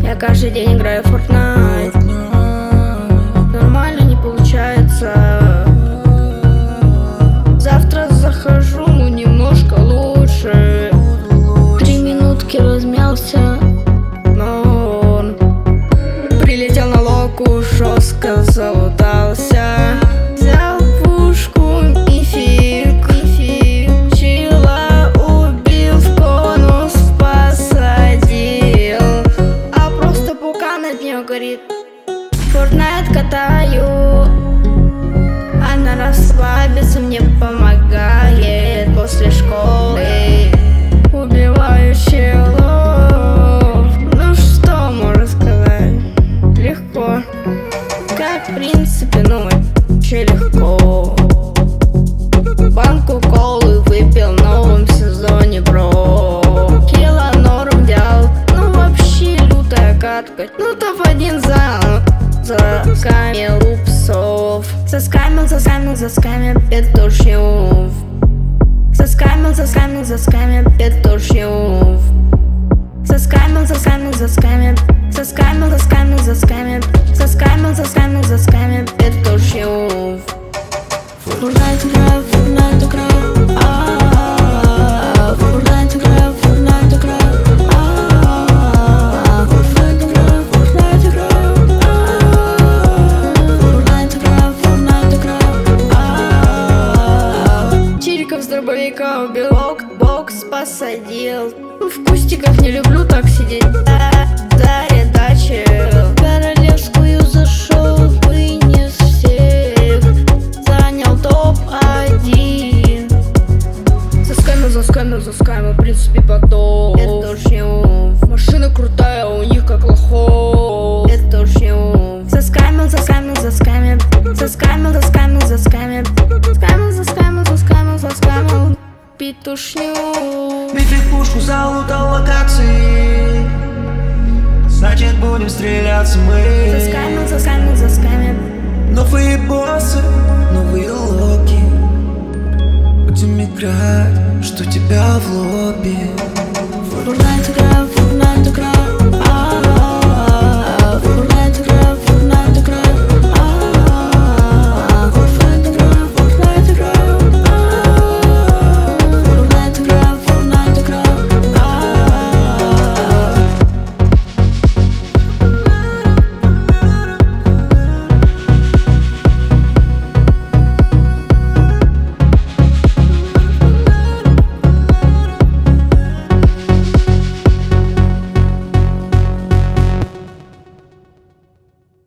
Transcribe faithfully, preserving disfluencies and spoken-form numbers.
Я каждый день играю в Fortnite. Нормально не получается. Завтра захожу, ну немножко лучше. Три минутки размялся, но он прилетел на локу, жестко залутался. Взял пушку и фиг, и фиг. Чила убил, в конус посадил, а просто пукан от нее горит. Fortnite катаю, она расслабиться мне помогает после школы. Убиваю челов, ну что можно сказать, легко. Как в принципе, ну вообще легко. Банку колы выпил в новом сезоне, бро. Кило норм взял, ну вообще лютая катка. Ну топ-один зал, заскамил псов. Заскамил, заскамил, заскамил петушьев. Заскамил, заскамил, заскамил петушьев. Заскамил, заскамил, заскамил. Заскамил, заскамил, заскамил. Заскамил, заскамил, заскамил петушьев. Fortnite играю, Fortnite играю, а-а-а. Fortnite играю, Fortnite играю, а-а-а. Fortnite играю, Fortnite играю, а-а-а. Fortnite играю, Fortnite играю, а-а-а. Чириков с дробовика убил, бокс посадил. В кустиках не люблю так сидеть. Зарядачил, королевскую зашел, вынес всех. Занял топ-один. Заскамил, заскамил, заскамил, в принципе потом. Это уж машина крутая, у них как лохов. Это уж заскамил, заскамил, заскамил. Заскамил, заскамил, заскамил. Заскамил, заскамил, заскамил, заскамил петушню. Мифик пушку залутал локации, значит будем стреляться мы. Заскамил, заскамил, заскамил. Новые боссы, новые локи. Будем играть, что тебя в лобби. Fortnite играю,